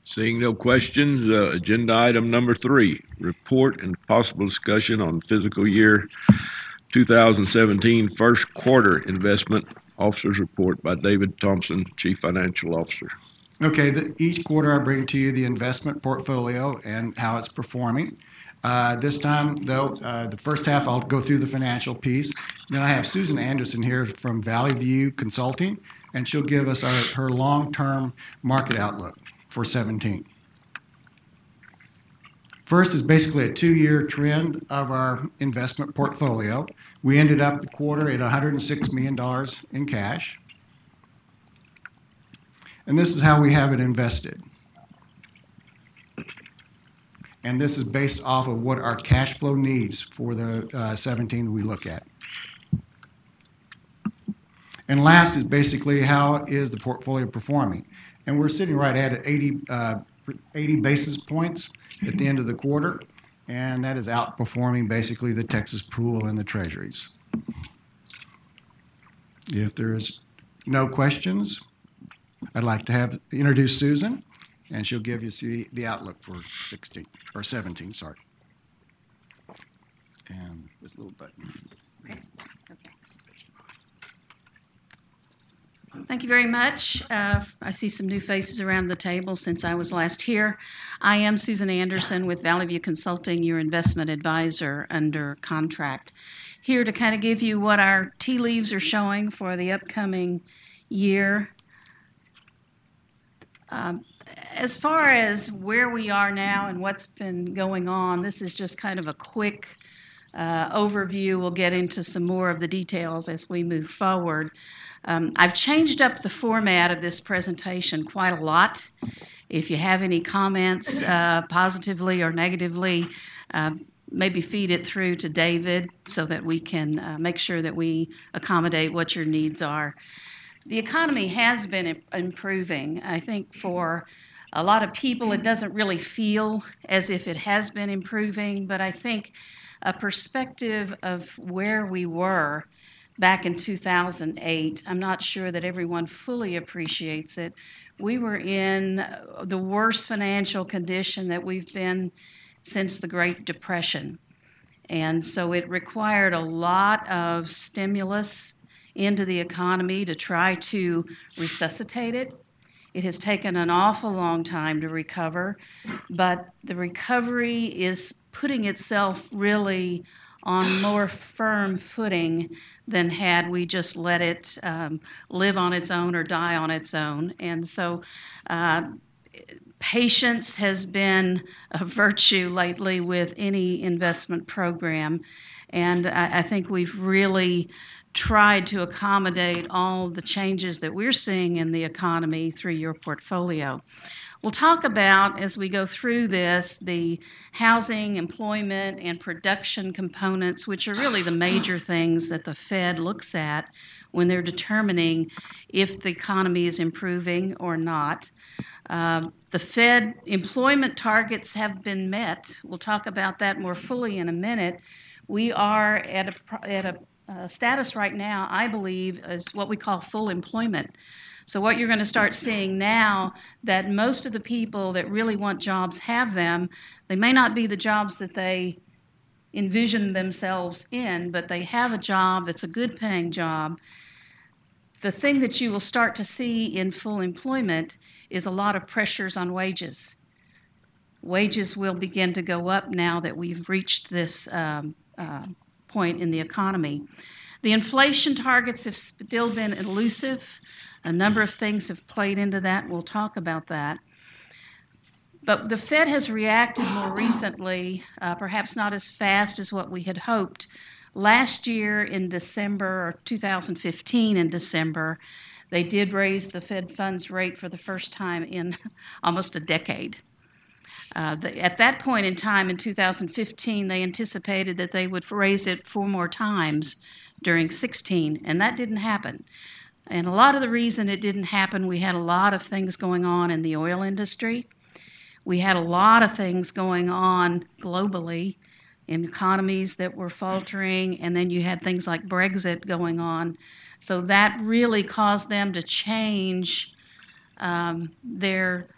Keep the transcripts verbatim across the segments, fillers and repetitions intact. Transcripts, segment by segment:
Seeing no questions, uh, agenda item number three, report and possible discussion on fiscal year two thousand seventeen first quarter investment officers report by David Thompson, Chief Financial Officer. Okay, the, each quarter I bring to you the investment portfolio and how it's performing. Uh, this time, though, uh, the first half I'll go through the financial piece. Then I have Susan Anderson here from Valley View Consulting, and she'll give us our, her long-term market outlook for seventeen. First is basically a two-year trend of our investment portfolio. We ended up the quarter at one hundred six million dollars in cash. And this is how we have it invested. And this is based off of what our cash flow needs for the uh, seventeen that we look at. And last is basically how is the portfolio performing. And we're sitting right at eighty, uh, eighty basis points at the end of the quarter, and that is outperforming basically the Texas pool and the treasuries. If there's no questions, I'd like to have introduce Susan, and she'll give you the, the outlook for sixteen or seventeen. Sorry. And this little button. Okay. Okay. Thank you very much. Uh, I see some new faces around the table since I was last here. I am Susan Anderson with Valley View Consulting, your investment advisor under contract. Here to kind of give you what our tea leaves are showing for the upcoming year. Um, as far as where we are now and what's been going on, this is just kind of a quick uh, overview. We'll get into some more of the details as we move forward. Um, I've changed up the format of this presentation quite a lot. If you have any comments, uh, positively or negatively, uh, maybe feed it through to David so that we can uh, make sure that we accommodate what your needs are. The economy has been improving. I think for a lot of people, it doesn't really feel as if it has been improving, but I think a perspective of where we were back in two thousand eight, I'm not sure that everyone fully appreciates it. We were in the worst financial condition that we've been since the Great Depression. And so it required a lot of stimulus into the economy to try to resuscitate it. It has taken an awful long time to recover, but the recovery is putting itself really on more firm footing than had we just let it um, live on its own or die on its own. And so uh, patience has been a virtue lately with any investment program. And I, I think we've really tried to accommodate all the changes that we're seeing in the economy through your portfolio. We'll talk about, as we go through this, the housing, employment, and production components, which are really the major things that the Fed looks at when they're determining if the economy is improving or not. Uh, the Fed employment targets have been met. We'll talk about that more fully in a minute. We are at a, at a uh, status right now, I believe, is what we call full employment. So what you're going to start seeing now, that most of the people that really want jobs have them. They may not be the jobs that they envision themselves in, but they have a job that's a good paying job. The thing that you will start to see in full employment is a lot of pressures on wages. Wages will begin to go up now that we've reached this um, uh, point in the economy. The inflation targets have still been elusive. A number of things have played into that. We'll talk about that. But the Fed has reacted more recently, uh, perhaps not as fast as what we had hoped. Last year in December, or two thousand fifteen in December, they did raise the Fed funds rate for the first time in almost a decade. Uh, the, at that point in time in two thousand fifteen, they anticipated that they would raise it four more times during sixteen, and that didn't happen. And a lot of the reason it didn't happen, we had a lot of things going on in the oil industry. We had a lot of things going on globally in economies that were faltering, and then you had things like Brexit going on. So that really caused them to change um, their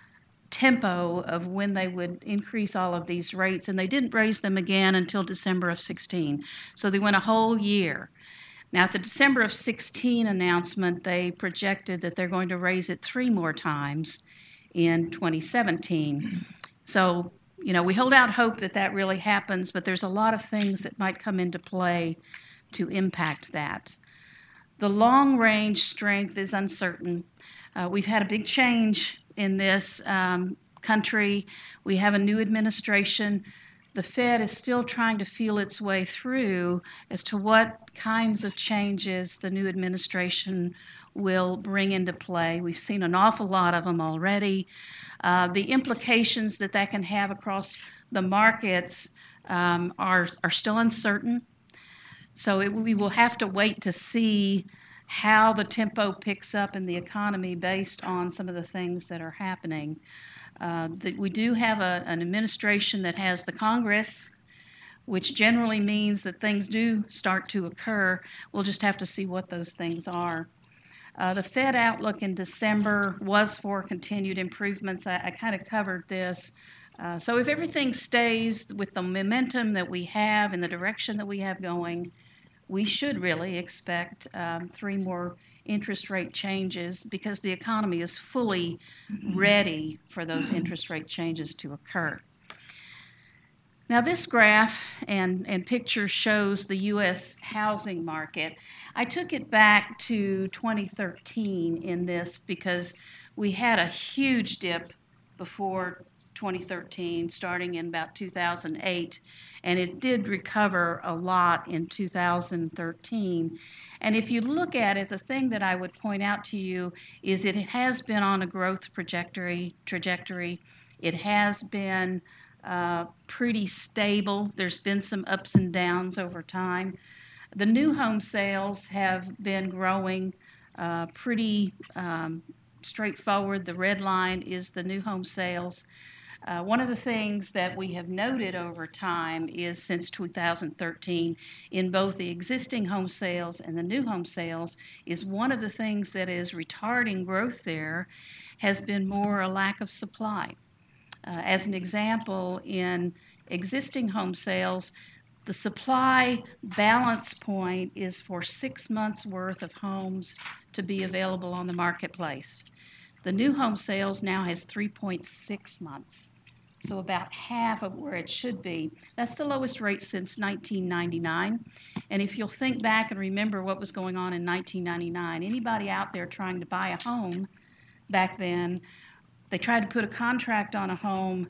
tempo of when they would increase all of these rates, and they didn't raise them again until December of sixteen. So they went a whole year. Now, at the December of sixteen announcement, they projected that they're going to raise it three more times in twenty seventeen. So, you know, we hold out hope that that really happens, but there's a lot of things that might come into play to impact that. The long-range strength is uncertain. Uh, we've had a big change in this um, country. We have a new administration. The Fed is still trying to feel its way through as to what kinds of changes the new administration will bring into play. We've seen an awful lot of them already. Uh, the implications that that can have across the markets um, are, are still uncertain. So it, we will have to wait to see how the tempo picks up in the economy based on some of the things that are happening. Uh, that we do have a, an administration that has the Congress, which generally means that things do start to occur. We'll just have to see what those things are. Uh, the Fed outlook in December was for continued improvements. I, I kind of covered this. Uh, so if everything stays with the momentum that we have and the direction that we have going, we should really expect um, three more interest rate changes because the economy is fully ready for those interest rate changes to occur. Now this graph and, and picture shows the U S housing market. I took it back to twenty thirteen in this because we had a huge dip before twenty thirteen, starting in about two thousand eight, and it did recover a lot in two thousand thirteen. And if you look at it, the thing that I would point out to you is it has been on a growth trajectory. trajectory. It has been uh, pretty stable. There's been some ups and downs over time. The new home sales have been growing uh, pretty um, straightforward. The red line is the new home sales. Uh, one of the things that we have noted over time is since two thousand thirteen in both the existing home sales and the new home sales is one of the things that is retarding growth there has been more a lack of supply. Uh, as an example, in existing home sales, the supply balance point is for six months worth of homes to be available on the marketplace. The new home sales now has three point six months, so about half of where it should be. That's the lowest rate since nineteen ninety-nine. And if you'll think back and remember what was going on in nineteen ninety-nine, anybody out there trying to buy a home back then, they tried to put a contract on a home.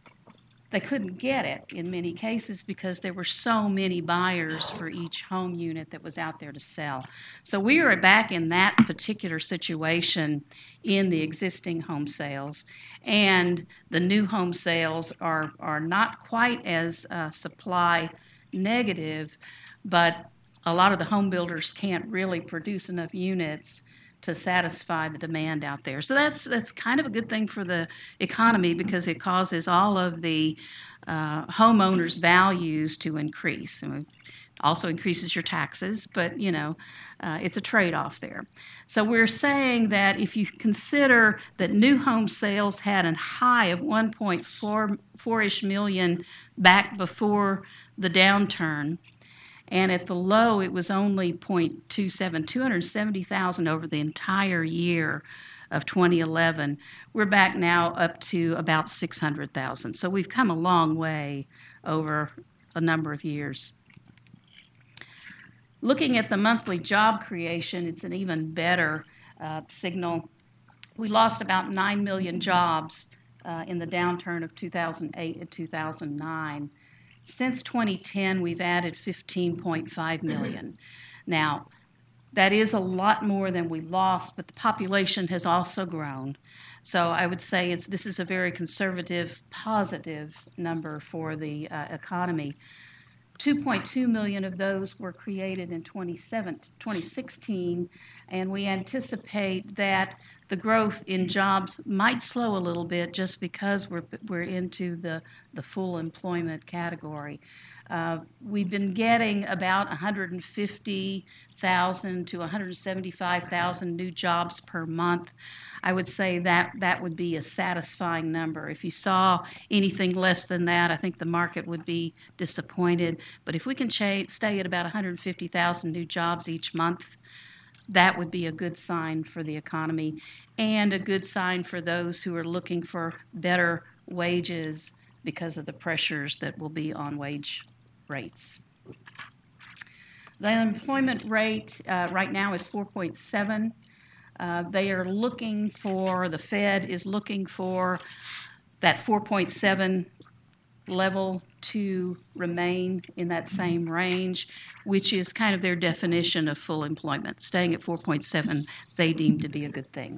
They couldn't get it in many cases because there were so many buyers for each home unit that was out there to sell. So we are back in that particular situation in the existing home sales. And the new home sales are, are not quite as uh, supply negative, but a lot of the home builders can't really produce enough units to satisfy the demand out there. So that's that's kind of a good thing for the economy because it causes all of the uh, homeowners' values to increase. And it also increases your taxes, but you know, uh, it's a trade-off there. So we're saying that if you consider that new home sales had a high of one point four-ish million back before the downturn, and at the low, it was only zero point two seven, two hundred seventy thousand over the entire year of twenty eleven. We're back now up to about six hundred thousand. So we've come a long way over a number of years. Looking at the monthly job creation, it's an even better uh, signal. We lost about nine million jobs uh, in the downturn of two thousand eight and two thousand nine. Since twenty ten, we've added fifteen point five million. Now, that is a lot more than we lost, but the population has also grown. So I would say it's this is a very conservative, positive number for the uh, economy. two point two million of those were created in twenty sixteen, and we anticipate that the growth in jobs might slow a little bit just because we're we're into the, the full employment category. Uh, we've been getting about one hundred fifty thousand to one hundred seventy-five thousand new jobs per month. I would say that that would be a satisfying number. If you saw anything less than that, I think the market would be disappointed. But if we can cha- stay at about one hundred fifty thousand new jobs each month, that would be a good sign for the economy and a good sign for those who are looking for better wages because of the pressures that will be on wage rates. The unemployment rate uh, right now is four point seven. Uh, they are looking for, the Fed is looking for that four point seven level to remain in that same range, which is kind of their definition of full employment. Staying at four point seven, they deem to be a good thing.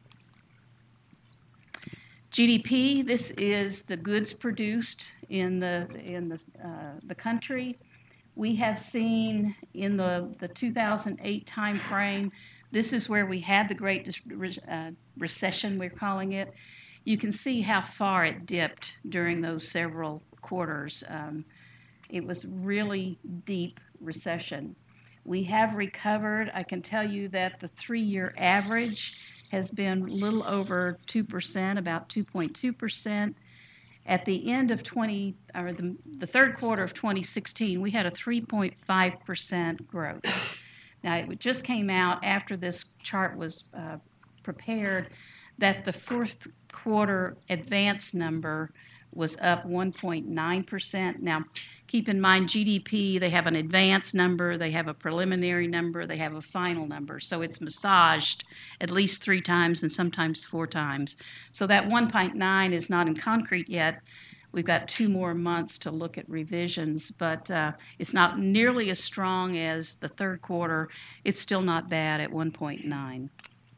G D P, this is the goods produced in the in the uh, the country. We have seen in the, the two thousand eight time frame, this is where we had the Great uh, Recession, we're calling it. You can see how far it dipped during those several quarters. Um, it was really deep recession. We have recovered. I can tell you that the three-year average has been a little over two percent, about two point two percent. At the end of twenty, or the, the third quarter of twenty sixteen, we had a three point five percent growth. Now, it just came out after this chart was uh, prepared that the fourth quarter advance number was up one point nine percent. Now, keep in mind, G D P, they have an advance number, they have a preliminary number, they have a final number. So it's massaged at least three times and sometimes four times. So that one point nine is not in concrete yet. We've got two more months to look at revisions, but uh, it's not nearly as strong as the third quarter. It's still not bad at one point nine.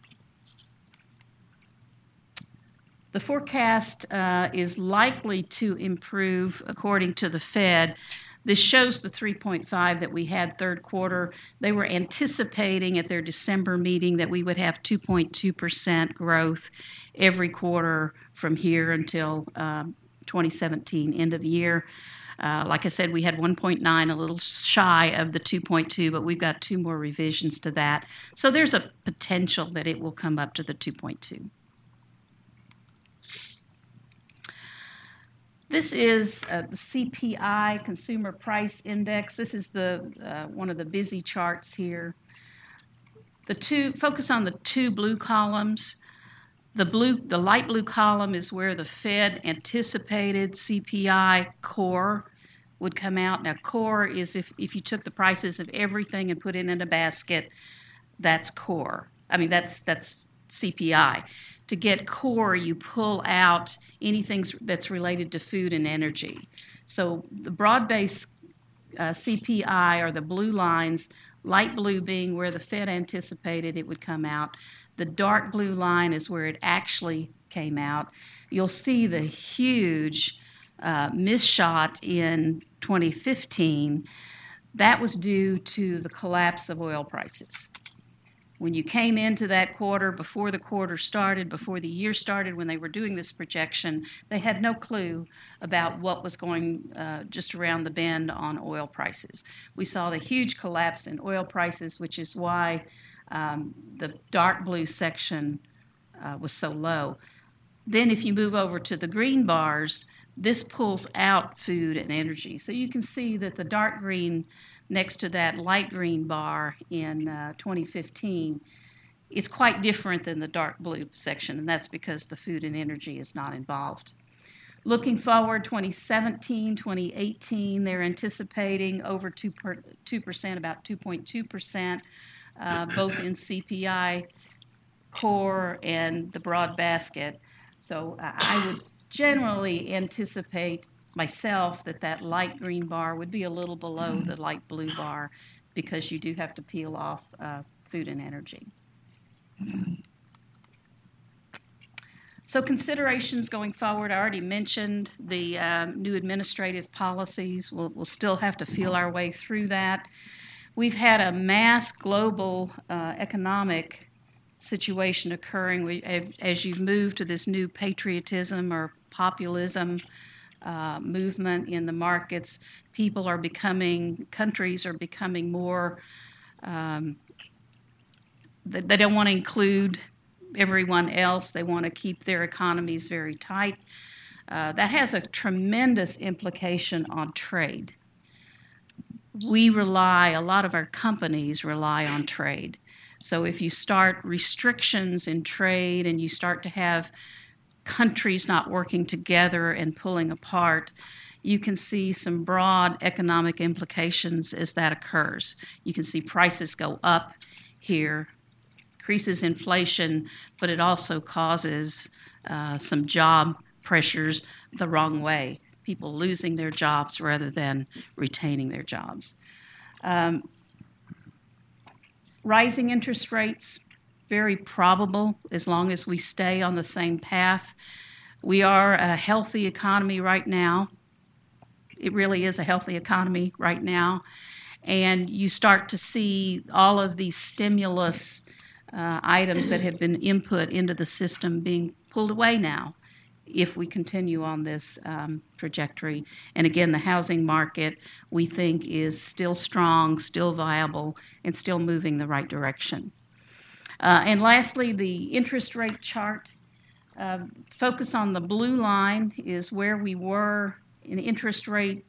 The forecast uh, is likely to improve according to the Fed. This shows the three point five that we had third quarter. They were anticipating at their December meeting that we would have two point two percent growth every quarter from here until um, twenty seventeen, end of year. Uh, like I said, we had one point nine, a little shy of the two point two, but we've got two more revisions to that. So there's a potential that it will come up to the two point two. This is uh, the C P I, Consumer Price Index. This is the uh, one of the busy charts here. The two focus on the two blue columns. The blue, the light blue column is where the Fed anticipated C P I core would come out. Now, core is if, if you took the prices of everything and put it in a basket, that's core. I mean, that's that's C P I. To get core, you pull out anything that's related to food and energy. So the broad-based uh, C P I are the blue lines, light blue being where the Fed anticipated it would come out. The dark blue line is where it actually came out. You'll see the huge uh, misshot in twenty fifteen. That was due to the collapse of oil prices. When you came into that quarter, before the quarter started, before the year started, when they were doing this projection, they had no clue about what was going uh, just around the bend on oil prices. We saw the huge collapse in oil prices, which is why um, the dark blue section uh, was so low. Then if you move over to the green bars, this pulls out food and energy. So you can see that the dark green next to that light green bar in uh, twenty fifteen, it's quite different than the dark blue section, and that's because the food and energy is not involved. Looking forward, twenty seventeen, twenty eighteen, they're anticipating over two percent, about two point two percent, uh, both in C P I core and the broad basket. So uh, I would generally anticipate myself that that light green bar would be a little below the light blue bar because you do have to peel off uh, food and energy. So considerations going forward, I already mentioned the um, new administrative policies. We'll, we'll still have to feel our way through that. We've had a mass global uh, economic situation occurring we, as you move to this new patriotism or populism uh, movement in the markets. People are becoming, countries are becoming more, um, they, they don't want to include everyone else. They want to keep their economies very tight. Uh, that has a tremendous implication on trade. We rely, a lot of our companies rely on trade. So if you start restrictions in trade and you start to have countries not working together and pulling apart, you can see some broad economic implications as that occurs. You can see prices go up here, increases inflation, but it also causes uh, some job pressures the wrong way, people losing their jobs rather than retaining their jobs. Um, rising interest rates, very probable as long as we stay on the same path. We are a healthy economy right now. It really is a healthy economy right now. And you start to see all of these stimulus uh, items that have been input into the system being pulled away now if we continue on this um, trajectory. And again, the housing market, we think, is still strong, still viable, and still moving the right direction. Uh, and lastly, the interest rate chart. Uh, focus on the blue line is where we were in interest rate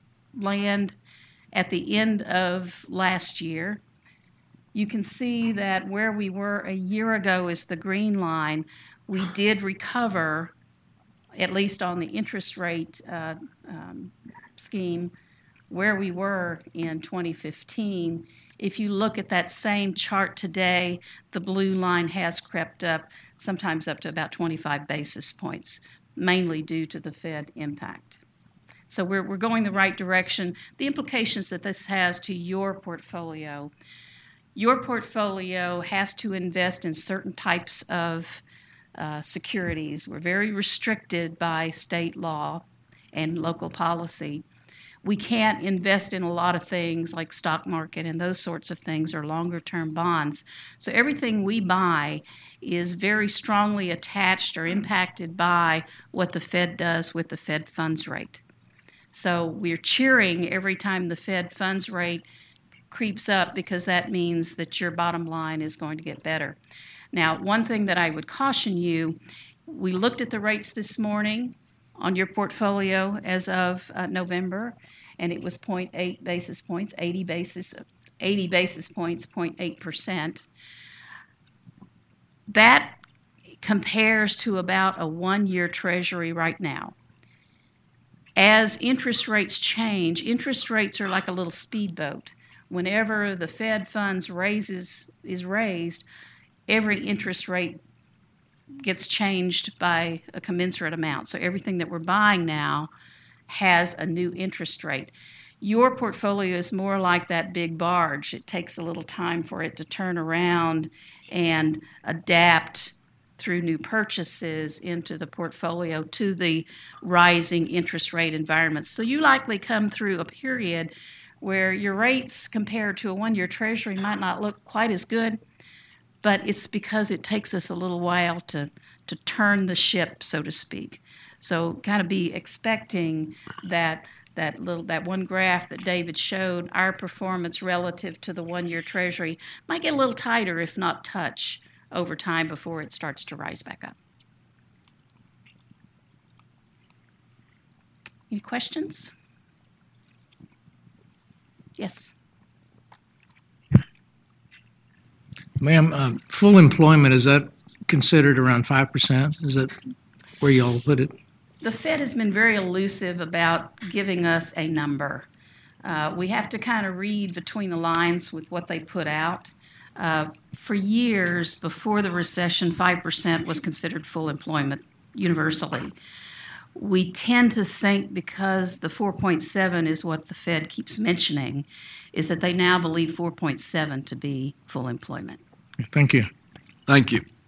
land at the end of last year. You can see that where we were a year ago is the green line. We did recover, at least on the interest rate uh, um, scheme, where we were in twenty fifteen. If you look at that same chart today, the blue line has crept up, sometimes up to about twenty-five basis points, mainly due to the Fed impact. So we're, we're going the right direction. The implications that this has to your portfolio, your portfolio has to invest in certain types of uh, securities. We're very restricted by state law and local policy. We can't invest in a lot of things like stock market and those sorts of things or longer term bonds. So everything we buy is very strongly attached or impacted by what the Fed does with the Fed funds rate. So we're cheering every time the Fed funds rate creeps up because that means that your bottom line is going to get better. Now, one thing that I would caution you, we looked at the rates this morning on your portfolio as of uh, November, and it was zero point eight basis points, eighty basis, eighty basis points, zero point eight percent. That compares to about a one-year Treasury right now. As interest rates change, interest rates are like a little speedboat. Whenever the Fed funds raises is raised, every interest rate gets changed by a commensurate amount. So everything that we're buying now has a new interest rate. Your portfolio is more like that big barge. It takes a little time for it to turn around and adapt through new purchases into the portfolio to the rising interest rate environment. So you likely come through a period where your rates compared to a one-year Treasury might not look quite as good, but it's because it takes us a little while to, to turn the ship, so to speak. So kind of be expecting that that little that one graph that David showed, our performance relative to the one-year Treasury might get a little tighter, if not touch, over time before it starts to rise back up. Any questions? Yes. Ma'am, um, full employment, is that considered around five percent? Is that where y'all put it? The Fed has been very elusive about giving us a number. Uh, we have to kind of read between the lines with what they put out. Uh, for years before the recession, five percent was considered full employment universally. We tend to think because the four point seven is what the Fed keeps mentioning, is that they now believe four point seven to be full employment. Thank you. Thank you.